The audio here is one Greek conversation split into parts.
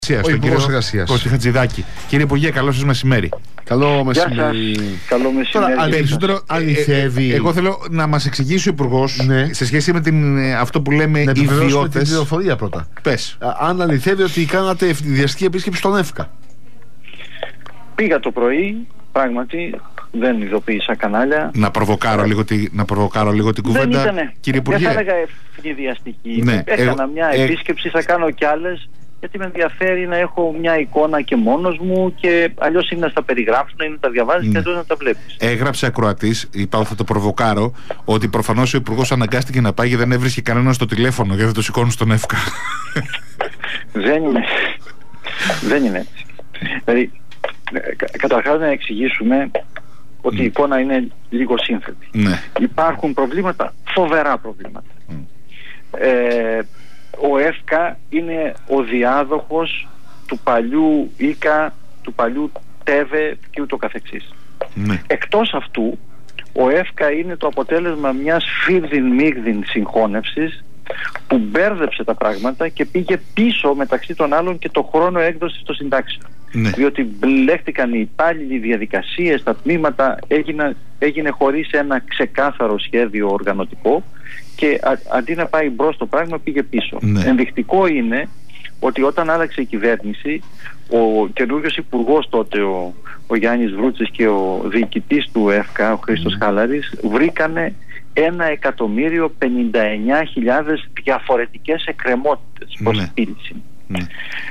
Ο Υπουργός Εργασίας Κώστη Χατζηδάκη. Κύριε Υπουργέ, καλό σας μεσημέρι. Καλό μεσημέρι. Καλό μεσημέρι. Τώρα, περισσότερο αληθεύει. Εγώ θέλω να μας εξηγήσει ο Υπουργός, σε σχέση με αυτό που λέμε να οι ιδιώτες. την πληροφορία πρώτα. Πες. Αν αληθεύει ότι κάνατε ευνηδιαστική επίσκεψη στον ΕΦΚΑ. Πήγα το πρωί, πράγματι. Δεν ειδοποίησα κανάλια. Να προβοκάρω λίγο την κουβέντα. Δεν ήτανε. Κύριε Υπουργέ. Δεν θα έλεγα ευνηδιαστική. Ναι. Έκανα μια επίσκεψη, θα κάνω κι άλλες. Γιατί με ενδιαφέρει να έχω μια εικόνα και μόνος μου, και αλλιώς είναι να στα περιγράψουν, είναι να τα διαβάζεις και αλλιώς να τα βλέπεις. Έγραψε ακροατής, είπα θα το προβοκάρω, ότι προφανώς ο Υπουργός αναγκάστηκε να πάει και δεν έβρισκε κανέναν στο τηλέφωνο γιατί δεν το σηκώνουν στον ΕΦΚΑ. Δεν είναι έτσι. Δηλαδή, καταρχάς να εξηγήσουμε ότι η εικόνα είναι λίγο σύνθετη. Ναι. Υπάρχουν προβλήματα, φοβερά προβλήματα. Ο ΕΦΚΑ είναι ο διάδοχος του παλιού ΙΚΑ, του παλιού ΤΕΒΕ και ούτω καθεξής. Ναι. Εκτός αυτού, ο ΕΦΚΑ είναι το αποτέλεσμα μιας φίρδιν-μίγδιν συγχώνευσης που μπέρδεψε τα πράγματα και πήγε πίσω μεταξύ των άλλων και το χρόνο έκδοσης των συντάξεων. Ναι. Διότι μπλέχτηκαν οι υπάλληλοι, οι διαδικασίες, τα τμήματα, έγινε χωρίς ένα ξεκάθαρο σχέδιο οργανωτικό και αντί να πάει μπρος το πράγμα πήγε πίσω. Ναι. Ενδεικτικό είναι ότι όταν άλλαξε η κυβέρνηση, ο καινούργιος υπουργός τότε, ο Γιάννης Βρούτσης, και ο διοικητής του ΕΦΚΑ, ο Χρήστος Χάλαρης, βρήκανε 1.059.000 διαφορετικές εκκρεμότητες προς επίλυση. Ναι.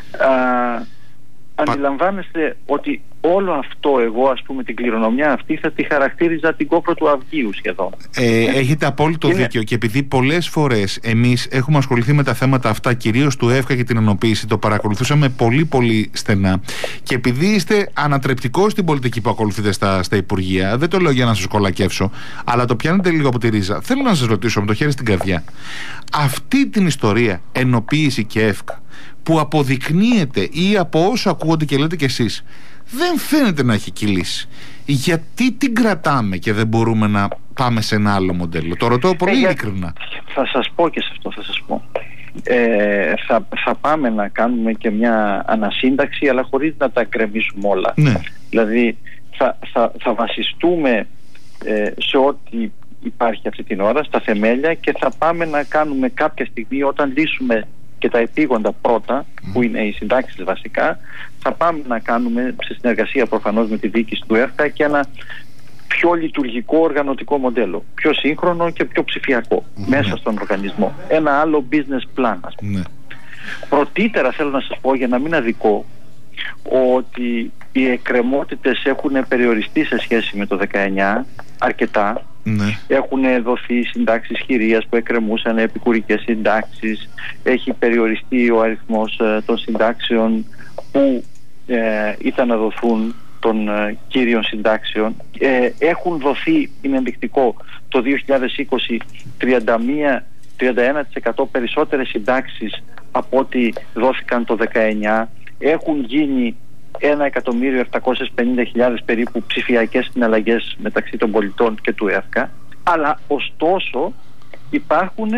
Αντιλαμβάνεστε ότι όλο αυτό, εγώ ας πούμε την κληρονομιά αυτή θα τη χαρακτήριζα την κόκκρο του αυγίου σχεδόν. Έχετε απόλυτο δίκιο, και επειδή πολλές φορές εμείς έχουμε ασχοληθεί με τα θέματα αυτά, κυρίως του ΕΦΚΑ και την ενοποίηση, το παρακολουθούσαμε πολύ πολύ στενά, και επειδή είστε ανατρεπτικός στην πολιτική που ακολουθείτε στα Υπουργεία, δεν το λέω για να σας κολακεύσω, αλλά το πιάνετε λίγο από τη ρίζα. Θέλω να σας ρωτήσω με το χέρι στην καρδιά, αυτή την ιστορία ενοποίηση και ΕΦΚΑ που αποδεικνύεται, ή από όσο ακούγονται και λέτε κι εσείς, δεν φαίνεται να έχει κυλήσει, γιατί την κρατάμε και δεν μπορούμε να πάμε σε ένα άλλο μοντέλο? Το ρωτώ πολύ ειλικρινά. Θα σας πω και σε αυτό θα σας πω. Θα πάμε να κάνουμε και μια ανασύνταξη, αλλά χωρίς να τα γκρεμίσουμε όλα. Ναι. Δηλαδή θα βασιστούμε σε ό,τι υπάρχει αυτή την ώρα, στα θεμέλια, και θα πάμε να κάνουμε κάποια στιγμή, όταν λύσουμε και τα επίγοντα πρώτα, που είναι οι συντάξεις βασικά, θα πάμε να κάνουμε, σε συνεργασία προφανώς με τη διοίκηση του ΕΦΚΑ, και ένα πιο λειτουργικό οργανωτικό μοντέλο, πιο σύγχρονο και πιο ψηφιακό μέσα στον οργανισμό. Ένα άλλο business plan, ας πούμε. Πρωτήτερα θέλω να σας πω, για να μην αδικώ, ότι οι εκκρεμότητες έχουν περιοριστεί σε σχέση με το 19 αρκετά. Έχουν δοθεί συντάξεις χειρίας που εκκρεμούσαν, επικουρικές συντάξεις, έχει περιοριστεί ο αριθμός των συντάξεων που ήταν να δοθούν, των κύριων συντάξεων. Έχουν δοθεί, είναι ενδεικτικό, το 2020 31% περισσότερες συντάξεις από ό,τι δόθηκαν το 19. Έχουν γίνει 1.750.000 περίπου ψηφιακές συναλλαγές μεταξύ των πολιτών και του ΕΦΚΑ, αλλά ωστόσο υπάρχουν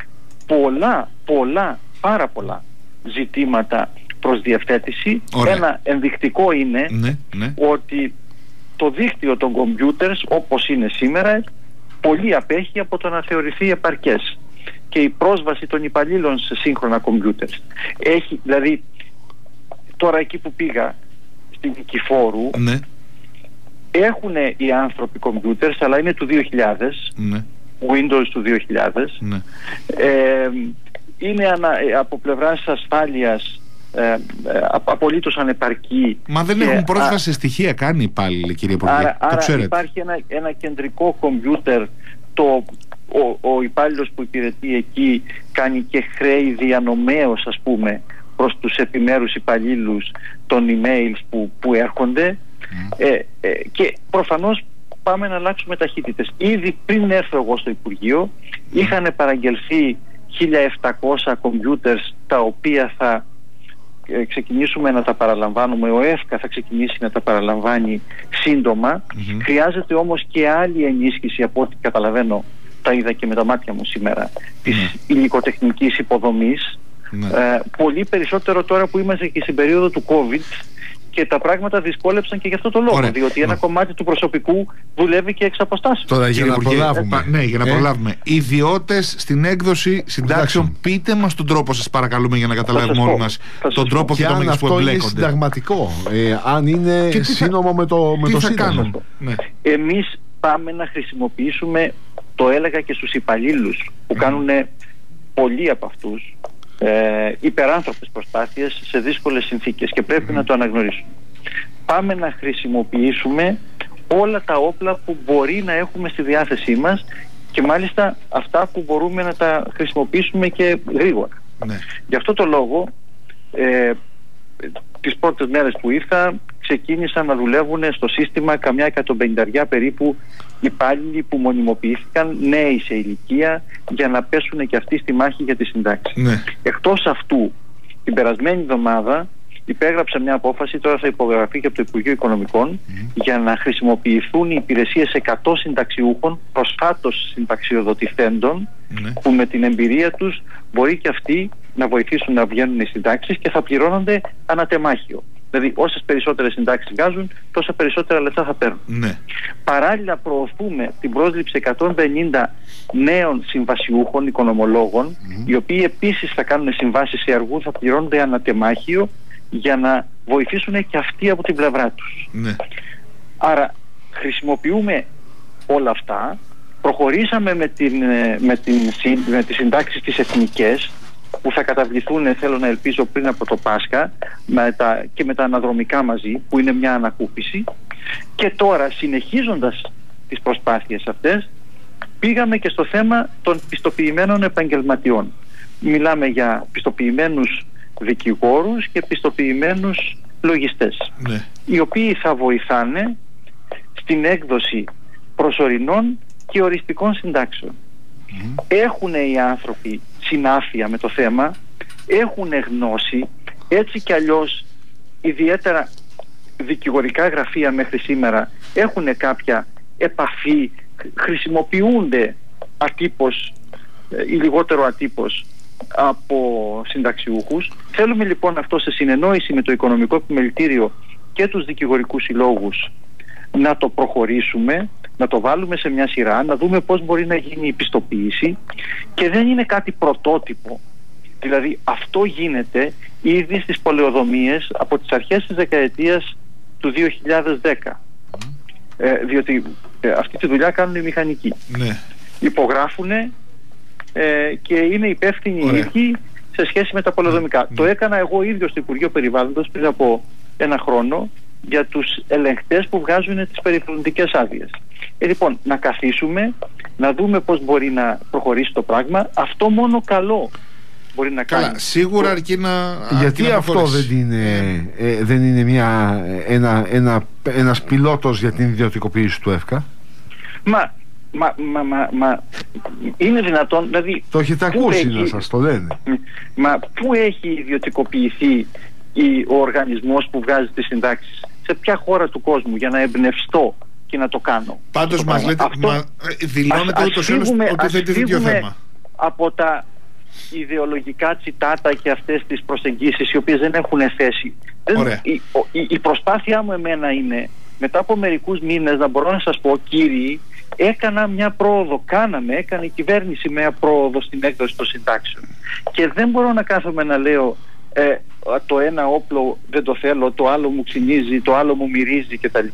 πάρα πολλά ζητήματα προς διευθέτηση. Ένα ενδεικτικό είναι ότι το δίκτυο των computers, όπως είναι σήμερα, πολύ απέχει από το να θεωρηθεί επαρκές, και η πρόσβαση των υπαλλήλων σε σύγχρονα computers έχει, δηλαδή τώρα εκεί που πήγα στην Κηφόρου, έχουν οι άνθρωποι computers, αλλά είναι του 2000, Windows του 2000, είναι από πλευράς ασφάλειας απολύτως ανεπαρκή. Μα δεν έχουν πρόσβαση σε στοιχεία καν οι υπάλληλοι, κύριε Υπουργέ. Άρα υπάρχει ένα κεντρικό κομπιούτερ. Ο υπάλληλος που υπηρετεί εκεί κάνει και χρέη διανομέως, ας πούμε, προς τους επιμέρους υπαλλήλους των emails που έρχονται, και προφανώς πάμε να αλλάξουμε ταχύτητες. Ήδη πριν έρθω εγώ στο Υπουργείο είχαν παραγγελθεί 1.700 computers, τα οποία θα ξεκινήσουμε να τα παραλαμβάνουμε. Ο ΕΦΚΑ θα ξεκινήσει να τα παραλαμβάνει σύντομα. Χρειάζεται όμως και άλλη ενίσχυση, από ό,τι καταλαβαίνω, τα είδα και με τα μάτια μου σήμερα, της υλικοτεχνικής υποδομής, Πολύ περισσότερο τώρα που είμαστε και στην περίοδο του COVID και τα πράγματα δυσκόλεψαν και γι' αυτό το λόγο. Ωραία. Διότι ένα κομμάτι του προσωπικού δουλεύει και εξ αποστάσεως. Τώρα για να προλάβουμε. Ναι, για να προλάβουμε. Ιδιώτες στην έκδοση συντάξεων, πείτε μας τον τρόπο, σας παρακαλούμε, για να καταλάβουμε όλοι μας τον τρόπο και το μέγεθος που εμπλέκονται. Είναι συνταγματικό. Αν είναι σύνομο με το Σύνταγμα. Ναι. Εμείς πάμε να χρησιμοποιήσουμε, το έλεγα και στους υπαλλήλους που κάνουν πολλοί από αυτούς, υπεράνθρωπες προσπάθειες σε δύσκολες συνθήκες και πρέπει να το αναγνωρίσουμε. Πάμε να χρησιμοποιήσουμε όλα τα όπλα που μπορεί να έχουμε στη διάθεσή μας και μάλιστα αυτά που μπορούμε να τα χρησιμοποιήσουμε και γρήγορα. Ναι. Γι' αυτό το λόγο τις πρώτες μέρες που ήρθα ξεκίνησαν να δουλεύουν στο σύστημα καμιά 150 περίπου υπάλληλοι που μονιμοποιήθηκαν, νέοι σε ηλικία, για να πέσουν και αυτοί στη μάχη για τη συντάξη. Ναι. Εκτός αυτού, την περασμένη εβδομάδα υπέγραψα μια απόφαση, τώρα θα υπογραφεί και από το Υπουργείο Οικονομικών, για να χρησιμοποιηθούν οι υπηρεσίες 100 συνταξιούχων, προσφάτως συνταξιοδοτηθέντων, που με την εμπειρία τους μπορεί και αυτοί να βοηθήσουν να βγαίνουν οι συντάξεις και θα πληρώνονται ανατεμάχιο. Δηλαδή, όσες περισσότερες συντάξεις βγάζουν, τόσα περισσότερα λεφτά θα παίρνουν. Ναι. Παράλληλα, προωθούμε την πρόσληψη 150 νέων συμβασιούχων, οικονομολόγων, οι οποίοι επίσης θα κάνουν συμβάσεις σε αργού, θα πληρώνονται ανατεμάχιο, για να βοηθήσουν και αυτοί από την πλευρά τους. Ναι. Άρα, χρησιμοποιούμε όλα αυτά. Προχωρήσαμε με τις συντάξεις τις εθνικές, που θα καταβληθούν, θέλω να ελπίζω, πριν από το Πάσχα και με τα αναδρομικά μαζί, που είναι μια ανακούφιση. Και τώρα, συνεχίζοντας τις προσπάθειες αυτές, πήγαμε και στο θέμα των πιστοποιημένων επαγγελματιών. Μιλάμε για πιστοποιημένους δικηγόρους και πιστοποιημένους λογιστές, οι οποίοι θα βοηθάνε στην έκδοση προσωρινών και οριστικών συντάξεων. Έχουν οι άνθρωποι συνάφεια με το θέμα, έχουν γνώση, έτσι κι αλλιώς ιδιαίτερα δικηγορικά γραφεία μέχρι σήμερα έχουν κάποια επαφή, χρησιμοποιούνται ατύπως ή λιγότερο ατύπως από συνταξιούχους. Θέλουμε λοιπόν αυτό, σε συνεννόηση με το Οικονομικό Επιμελητήριο και τους δικηγορικούς συλλόγους, να το προχωρήσουμε, να το βάλουμε σε μια σειρά, να δούμε πώς μπορεί να γίνει η πιστοποίηση, και δεν είναι κάτι πρωτότυπο. Δηλαδή αυτό γίνεται ήδη στις πολεοδομίες από τις αρχές της δεκαετίας του 2010, διότι αυτή τη δουλειά κάνουν οι μηχανικοί. Ναι. Υπογράφουν και είναι υπεύθυνοι οι ίδιοι σε σχέση με τα πολεοδομικά. Το έκανα εγώ ίδιο στο Υπουργείο Περιβάλλοντος πριν από ένα χρόνο για τους ελεγχτές που βγάζουν τις περιβαλλοντικές άδειες. Λοιπόν, να καθίσουμε, να δούμε πώς μπορεί να προχωρήσει το πράγμα. Αυτό μόνο καλό μπορεί να κάνει. Καλά, σίγουρα αρκεί να... Γιατί αυτό δεν είναι ένας πιλότος για την ιδιωτικοποίηση του ΕΦΚΑ? Μα είναι δυνατόν, δηλαδή... Το έχετε ακούσει να σας το λένε? Μα πού έχει ιδιωτικοποιηθεί ο οργανισμός που βγάζει τις συντάξεις? Σε ποια χώρα του κόσμου, για να εμπνευστώ και να το κάνω? Πάντως μας λέτε, δηλώνετε ούτως ή άλλως ότι θέτει τέτοιο θέμα. Από τα ιδεολογικά τσιτάτα και αυτές τις προσεγγίσεις, οι οποίες δεν έχουν θέση. Η προσπάθειά μου είναι, μετά από μερικούς μήνες, να μπορώ να σας πω, κύριοι, έκανα μια πρόοδο, έκανε η κυβέρνηση μια πρόοδο στην έκδοση των συντάξεων. Και δεν μπορώ να κάθομαι να λέω το ένα όπλο δεν το θέλω, το άλλο μου ξυνίζει, το άλλο μου μυρίζει κτλ.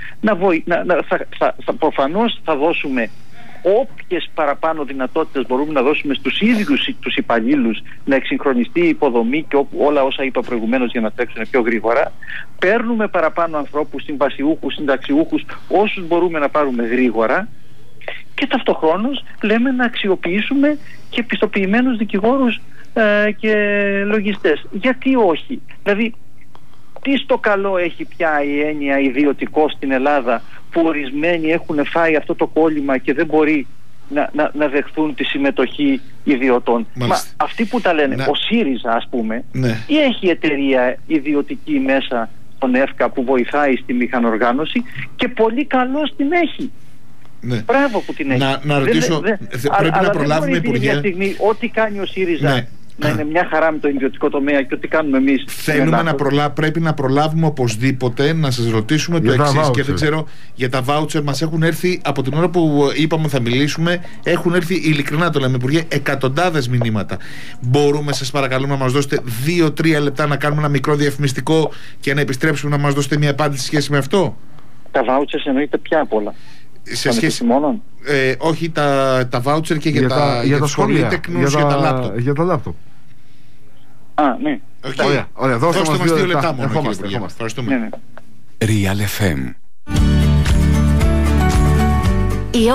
Προφανώς θα δώσουμε όποιες παραπάνω δυνατότητες μπορούμε να δώσουμε στους ίδιους τους υπαλλήλους, να εξυγχρονιστεί η υποδομή και όλα όσα είπα προηγουμένως για να τρέξουν πιο γρήγορα. Παίρνουμε παραπάνω ανθρώπους, συμβασιούχους, συνταξιούχους, όσους μπορούμε να πάρουμε γρήγορα, και ταυτοχρόνως λέμε να αξιοποιήσουμε και πιστοποιημένους δικηγόρους και λογιστές. Γιατί όχι? Δηλαδή, τι στο καλό έχει πια η έννοια ιδιωτικό στην Ελλάδα, που ορισμένοι έχουν φάει αυτό το κόλλημα και δεν μπορεί να δεχθούν τη συμμετοχή ιδιωτών? Μα αυτοί που τα λένε, ο ΣΥΡΙΖΑ ας πούμε, ή έχει εταιρεία ιδιωτική μέσα στον ΕΦΚΑ που βοηθάει στη μηχανοργάνωση, και πολύ καλώς την έχει. Μπράβο που την έχει. Να ρωτήσω, πρέπει να προλάβουμε, Υπουργέ. Στιγμή, ό,τι κάνει ο ΣΥΡΙΖΑ να είναι μια χαρά με το ιδιωτικό τομέα και ό,τι κάνουμε εμείς. Πρέπει να προλάβουμε οπωσδήποτε να σας ρωτήσουμε το εξής, και δεν ξέρω, για τα βάουτσερ. Μας έχουν έρθει από την ώρα που είπαμε θα μιλήσουμε, έχουν έρθει, ειλικρινά το λέμε Υπουργέ, εκατοντάδες μηνύματα. Μπορούμε, σας παρακαλούμε, να μας δώσετε 2-3 λεπτά να κάνουμε ένα μικρό διαφημιστικό και να επιστρέψουμε να μας δώσετε μια απάντηση σε σχέση με αυτό? Τα βάουτσερ εννοείται πια απ' όλα. Σε σχέση μόνο. Όχι, τα βάουτσερ και για τα σχολεία, για τα λάπτοπ. Για τα λάπτοπ. Ναι. Ωραία, δώστε μας 2 λεπτά. Ερχόμαστε. Ευχαριστούμε. Real FM